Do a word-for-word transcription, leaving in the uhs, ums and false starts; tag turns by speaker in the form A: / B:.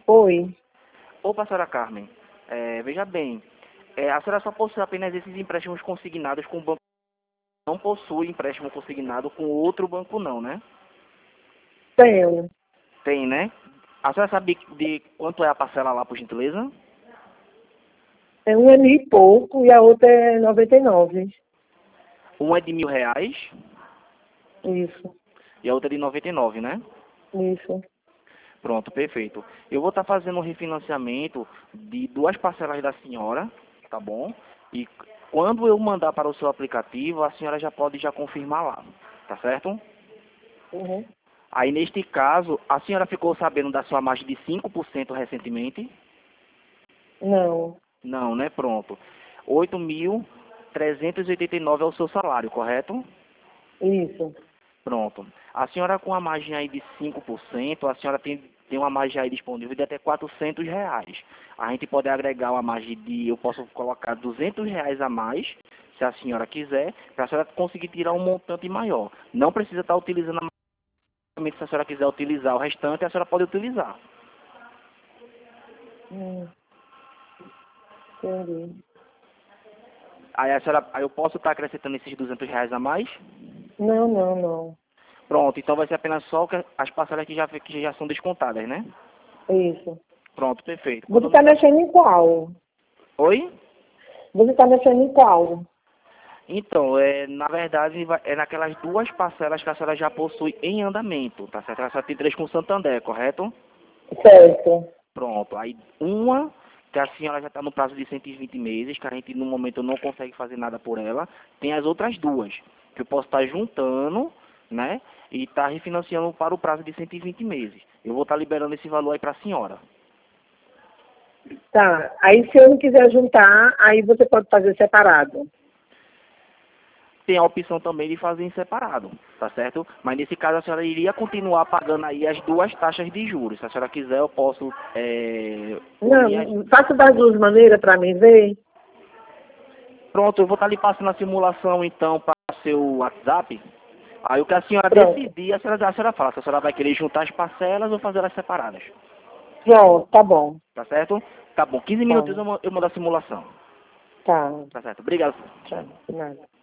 A: Oi.
B: Opa, senhora Carmen, é, veja bem, é, a senhora só possui apenas esses empréstimos consignados com o banco, não possui empréstimo consignado com outro banco não, né?
A: Tenho.
B: Tem, né? A senhora sabe de quanto é a parcela lá, por gentileza?
A: É um é mil e pouco e a outra é noventa e nove.
B: Um é de mil reais
A: Isso,
B: e a outra é de noventa e nove, né?
A: isso.
B: Pronto, perfeito. Eu vou estar fazendo um refinanciamento de duas parcelas da senhora, tá bom? E quando eu mandar para o seu aplicativo, a senhora já pode já confirmar lá, tá certo?
A: Uhum.
B: Aí, neste caso, a senhora ficou sabendo da sua margem de cinco por cento recentemente?
A: Não,
B: Não, né? Pronto. oito mil trezentos e oitenta e nove é o seu salário, correto?
A: isso.
B: Pronto. A senhora com a margem aí de cinco por cento, a senhora tem, tem uma margem aí disponível de até quatrocentos reais. A gente pode agregar uma margem de, eu posso colocar duzentos reais a mais, se a senhora quiser, para a senhora conseguir tirar um montante maior. Não precisa estar utilizando a margem, se a senhora quiser utilizar o restante, a senhora pode utilizar.
A: Hum, entendi.
B: Aí, a senhora, aí eu posso estar acrescentando esses duzentos reais a mais?
A: Não, não, não.
B: Pronto, então vai ser apenas só que as parcelas que já, que já são descontadas, né?
A: Isso.
B: Pronto, perfeito.
A: Você
B: Quando
A: está
B: me dá...
A: mexendo em qual?
B: Oi?
A: Você está mexendo em qual?
B: Então, é, na verdade, vai- é naquelas duas parcelas que a senhora já possui em andamento, tá certo? A senhora tem três com Santander, correto?
A: Certo.
B: Pronto. Aí, uma, que a senhora já está no prazo de cento e vinte meses, que a gente, no momento, não consegue fazer nada por ela. Tem as outras duas, que eu posso estar juntando, né? E estar refinanciando para o prazo de cento e vinte meses. Eu vou estar liberando esse valor aí para a senhora.
A: Tá. Aí se eu não quiser juntar, aí você pode fazer separado.
B: Tem a opção também de fazer em separado, tá certo? Mas nesse caso a senhora iria continuar pagando aí as duas taxas de juros. Se a senhora quiser, eu posso é, unir as...
A: Não, faça das duas maneiras para mim ver.
B: Pronto, eu vou estar lhe passando a simulação então para seu WhatsApp. Aí o que a senhora
A: Pronto.
B: decidir, a senhora, a senhora fala. Se a senhora vai querer juntar as parcelas ou fazer elas separadas.
A: Pronto, tá bom.
B: Tá certo? Tá bom, quinze
A: Tá,
B: minutos eu, ma- eu mando a simulação.
A: tá.
B: Tá certo, obrigado.
A: Tá, de nada.